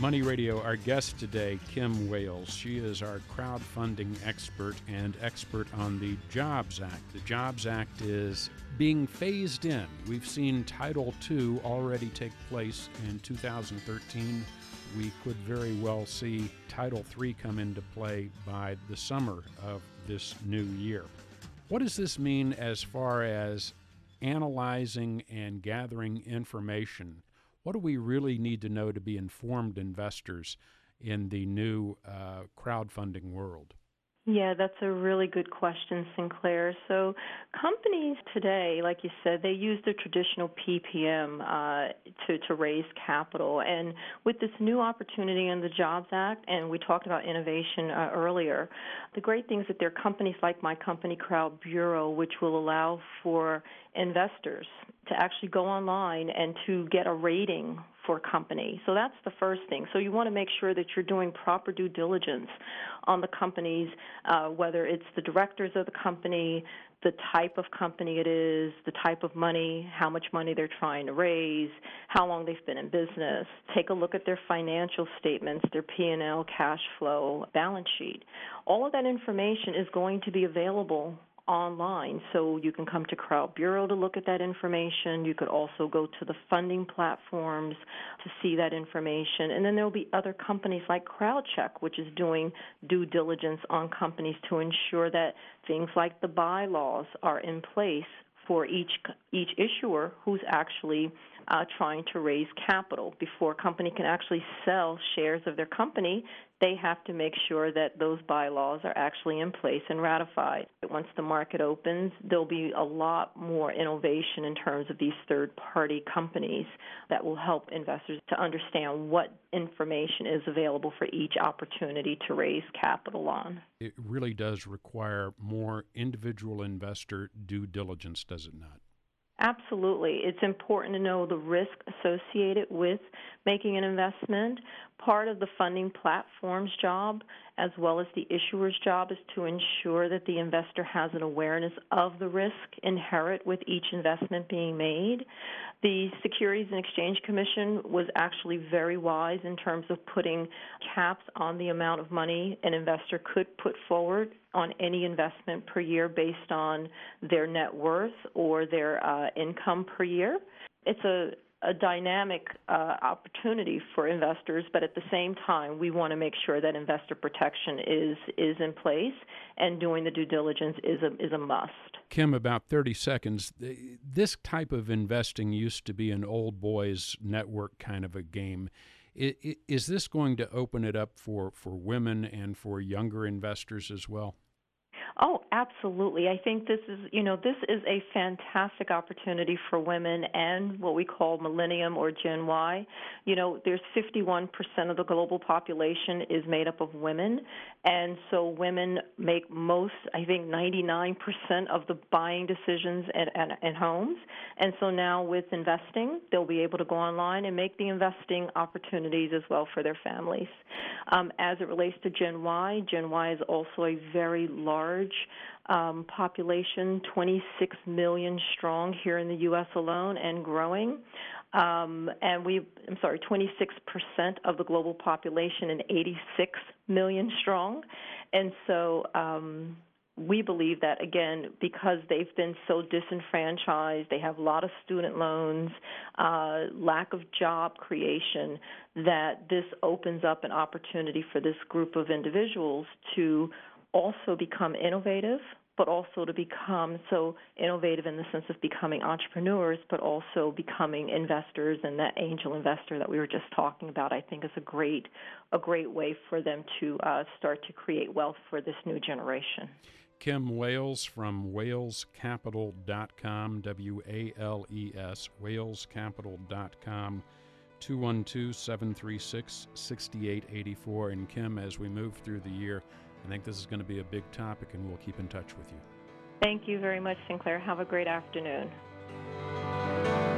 Money Radio, our guest today, Kim Wales. She is our crowdfunding expert and expert on the Jobs Act. The Jobs Act is being phased in. We've seen Title II already take place in 2013. We could very well see Title III come into play by the summer of this new year. What does this mean as far as analyzing and gathering information? What do we really need to know to be informed investors in the new crowdfunding world? Yeah, that's a really good question, Sinclair. So companies today, like you said, they use the traditional PPM to raise capital. And with this new opportunity in the Jobs Act, and we talked about innovation earlier, the great thing is that there are companies like my company, Crowd Bureau, which will allow for investors to actually go online and to get a rating for a company. So that's the first thing. So you want to make sure that you're doing proper due diligence on the companies, whether it's the directors of the company, the type of company it is, the type of money, how much money they're trying to raise, how long they've been in business. Take a look at their financial statements, their P&L, cash flow, balance sheet. All of that information is going to be available online, so you can come to Crowd Bureau to look at that information. You could also go to the funding platforms to see that information. And then there will be other companies like CrowdCheck, which is doing due diligence on companies to ensure that things like the bylaws are in place for each issuer who's actually trying to raise capital. Before a company can actually sell shares of their company, they have to make sure that those bylaws are actually in place and ratified. Once the market opens, there'll be a lot more innovation in terms of these third-party companies that will help investors to understand what information is available for each opportunity to raise capital on. It really does require more individual investor due diligence, does it not? Absolutely. It's important to know the risk associated with making an investment. Part of the funding platform's job, as well as the issuer's job, is to ensure that the investor has an awareness of the risk inherent with each investment being made. The Securities and Exchange Commission was actually very wise in terms of putting caps on the amount of money an investor could put forward on any investment per year based on their net worth or their income per year. It's a dynamic opportunity for investors, but at the same time, we want to make sure that investor protection is in place, and doing the due diligence is a must. Kim, about 30 seconds. This type of investing used to be an old boys network kind of a game. Is this going to open it up for women and for younger investors as well? Oh, absolutely. I think this is a fantastic opportunity for women and what we call Millennium or Gen Y. There's 51% of the global population is made up of women, and so women make 99% of the buying decisions in homes. And so now with investing, they'll be able to go online and make the investing opportunities as well for their families. As it relates to Gen Y is also a very large population, 26 million strong here in the U.S. alone and growing. 26% of the global population and 86 million strong. And so we believe that, again, because they've been so disenfranchised, they have a lot of student loans, lack of job creation, that this opens up an opportunity for this group of individuals to also become innovative, but also to become so innovative in the sense of becoming entrepreneurs, but also becoming investors. And that angel investor that we were just talking about, I think, is a great way for them to start to create wealth for this new generation. Kim Wales from walescapital.com, WALES, walescapital.com, 212-736-6884. And Kim, as we move through the year, I think this is going to be a big topic, and we'll keep in touch with you. Thank you very much, Sinclair. Have a great afternoon.